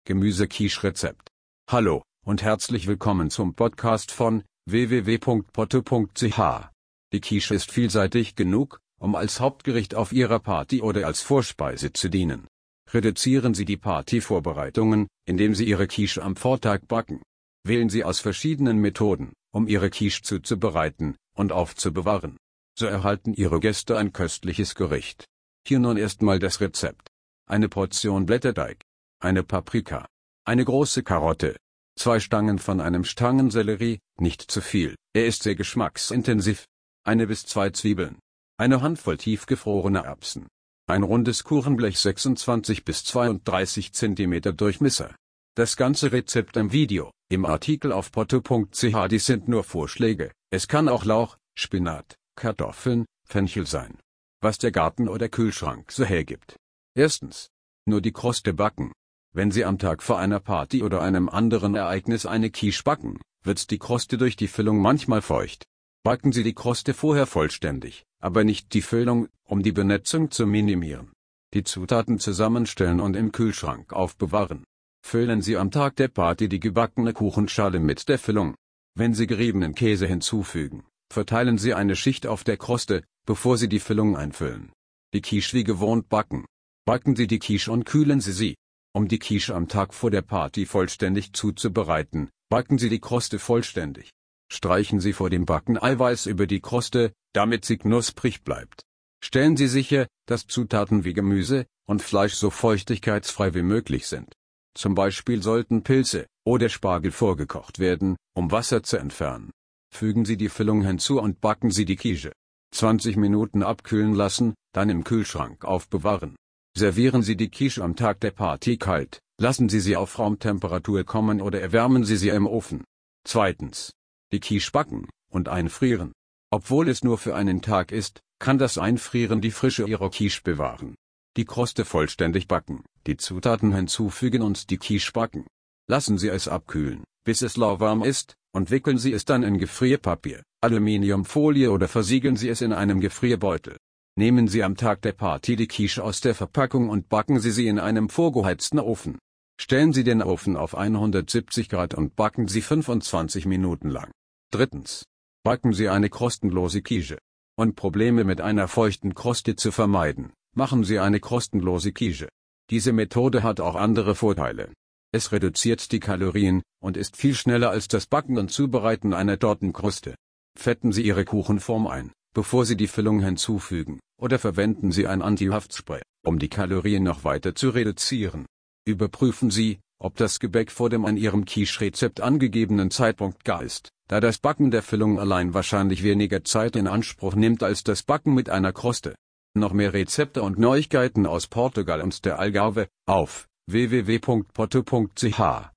Gemüse-Quiche-Rezept. Hallo und herzlich willkommen zum Podcast von www.potto.ch. Die Quiche ist vielseitig genug, um als Hauptgericht auf Ihrer Party oder als Vorspeise zu dienen. Reduzieren Sie die Partyvorbereitungen, indem Sie Ihre Quiche am Vortag backen. Wählen Sie aus verschiedenen Methoden, um Ihre Quiche zuzubereiten und aufzubewahren. So erhalten Ihre Gäste ein köstliches Gericht. Hier nun erstmal das Rezept. Eine Portion Blätterteig, eine Paprika, eine große Karotte, 2 Stangen von einem Stangensellerie, nicht zu viel, er ist sehr geschmacksintensiv, 1 bis 2 Zwiebeln, eine Handvoll tiefgefrorene Erbsen, ein rundes Kuchenblech 26 bis 32 cm Durchmesser. Das ganze Rezept im Video, im Artikel auf potto.ch. Dies sind nur Vorschläge, es kann auch Lauch, Spinat, Kartoffeln, Fenchel sein. Was der Garten oder Kühlschrank so hergibt. Erstens. Nur die Kruste backen. Wenn Sie am Tag vor einer Party oder einem anderen Ereignis eine Quiche backen, wird die Kruste durch die Füllung manchmal feucht. Backen Sie die Kruste vorher vollständig, aber nicht die Füllung, um die Benetzung zu minimieren. Die Zutaten zusammenstellen und im Kühlschrank aufbewahren. Füllen Sie am Tag der Party die gebackene Kuchenschale mit der Füllung. Wenn Sie geriebenen Käse hinzufügen, verteilen Sie eine Schicht auf der Kruste, bevor Sie die Füllung einfüllen. Die Quiche wie gewohnt backen. Backen Sie die Quiche und kühlen Sie sie. Um die Quiche am Tag vor der Party vollständig zuzubereiten, backen Sie die Kruste vollständig. Streichen Sie vor dem Backen Eiweiß über die Kruste, damit sie knusprig bleibt. Stellen Sie sicher, dass Zutaten wie Gemüse und Fleisch so feuchtigkeitsfrei wie möglich sind. Zum Beispiel sollten Pilze oder Spargel vorgekocht werden, um Wasser zu entfernen. Fügen Sie die Füllung hinzu und backen Sie die Quiche. 20 Minuten abkühlen lassen, dann im Kühlschrank aufbewahren. Servieren Sie die Quiche am Tag der Party kalt, lassen Sie sie auf Raumtemperatur kommen oder erwärmen Sie sie im Ofen. Zweitens. Die Quiche backen und einfrieren. Obwohl es nur für einen Tag ist, kann das Einfrieren die Frische Ihrer Quiche bewahren. Die Kruste vollständig backen, die Zutaten hinzufügen und die Quiche backen. Lassen Sie es abkühlen, bis es lauwarm ist, und wickeln Sie es dann in Gefrierpapier, Aluminiumfolie oder versiegeln Sie es in einem Gefrierbeutel. Nehmen Sie am Tag der Party die Quiche aus der Verpackung und backen Sie sie in einem vorgeheizten Ofen. Stellen Sie den Ofen auf 170 Grad und backen Sie 25 Minuten lang. Drittens. Backen Sie eine krustenlose Quiche. Um Probleme mit einer feuchten Kruste zu vermeiden, machen Sie eine krustenlose Quiche. Diese Methode hat auch andere Vorteile. Es reduziert die Kalorien und ist viel schneller als das Backen und Zubereiten einer Tortenkruste. Fetten Sie Ihre Kuchenform ein, bevor Sie die Füllung hinzufügen, oder verwenden Sie ein Anti-Haftspray, um die Kalorien noch weiter zu reduzieren. Überprüfen Sie, ob das Gebäck vor dem an Ihrem Quiche-Rezept angegebenen Zeitpunkt gar ist, da das Backen der Füllung allein wahrscheinlich weniger Zeit in Anspruch nimmt als das Backen mit einer Kruste. Noch mehr Rezepte und Neuigkeiten aus Portugal und der Algarve, auf www.potto.ch.